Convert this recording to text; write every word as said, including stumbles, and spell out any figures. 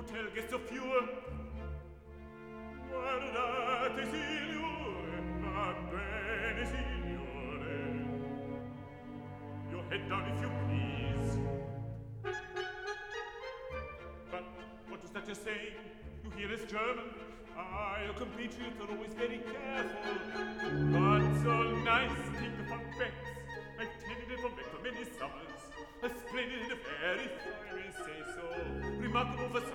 tell guests of fewer. Guardate, signore, va bene, signore. Your head down if you please. But what was that you're saying? You hear this German? Ah, your compatriots are always very careful. But so nice